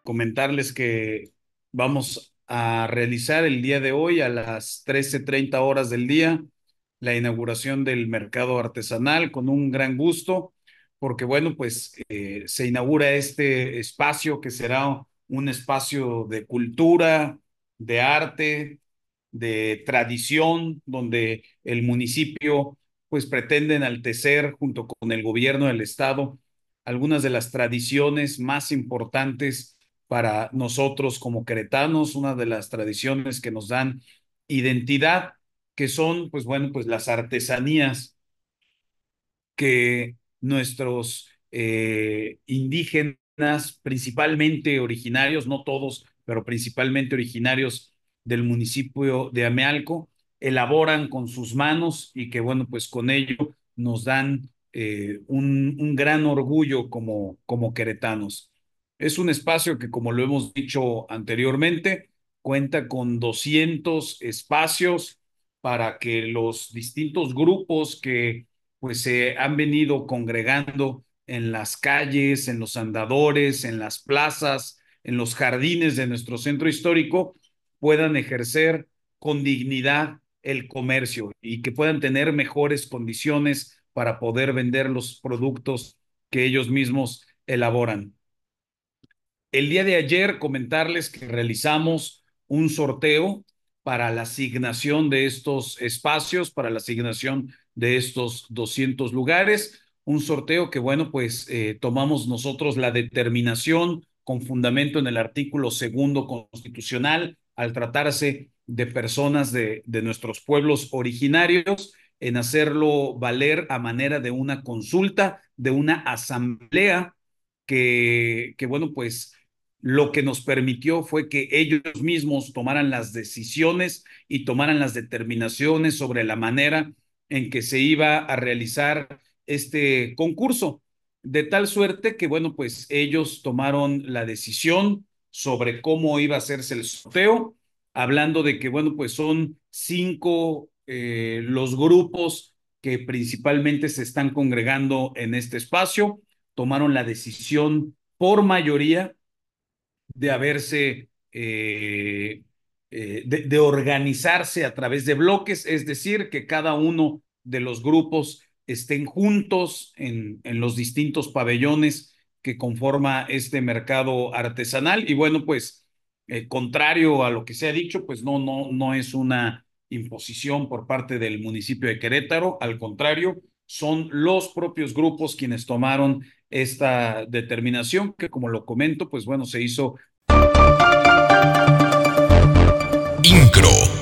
comentarles que vamos a realizar el día de hoy a las 13:30 horas del día la inauguración del mercado artesanal con un gran gusto, porque bueno, pues se inaugura este espacio que será un espacio de cultura, de arte, de tradición, donde el municipio pues pretende enaltecer junto con el gobierno del estado algunas de las tradiciones más importantes para nosotros como queretanos, una de las tradiciones que nos dan identidad, que son, pues bueno, pues las artesanías que nuestros indígenas, principalmente originarios, no todos, pero principalmente originarios del municipio de Amealco, elaboran con sus manos y que, bueno, pues con ello nos dan un gran orgullo como queretanos. Es un espacio que, como lo hemos dicho anteriormente, cuenta con 200 espacios para que los distintos grupos que pues se han venido congregando en las calles, en los andadores, en las plazas, en los jardines de nuestro centro histórico, puedan ejercer con dignidad el comercio y que puedan tener mejores condiciones para poder vender los productos que ellos mismos elaboran. El día de ayer comentarles que realizamos un sorteo para la asignación de estos espacios, para la asignación de estos 200 lugares. Un sorteo que, bueno, pues tomamos nosotros la determinación con fundamento en el artículo segundo constitucional, al tratarse de personas de nuestros pueblos originarios, en hacerlo valer a manera de una consulta, de una asamblea que bueno, pues lo que nos permitió fue que ellos mismos tomaran las decisiones y tomaran las determinaciones sobre la manera en que se iba a realizar este concurso, de tal suerte que, bueno, pues ellos tomaron la decisión sobre cómo iba a hacerse el sorteo, hablando de que, bueno, pues son cinco los grupos que principalmente se están congregando en este espacio, tomaron la decisión por mayoría de haberse, de organizarse a través de bloques, es decir, que cada uno de los grupos estén juntos en los distintos pabellones que conforma este mercado artesanal. Y bueno, pues, contrario a lo que se ha dicho, pues no es una imposición por parte del municipio de Querétaro, al contrario, son los propios grupos quienes tomaron esta determinación que, como lo comento, pues bueno, se hizo Incro.